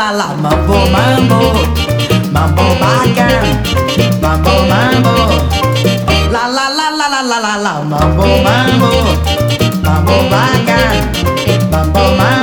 la la, mambo mambo, mambo bacán, mambo mambo, la la la la la la la la, mambo mambo, mambo bacán, mambo mambo.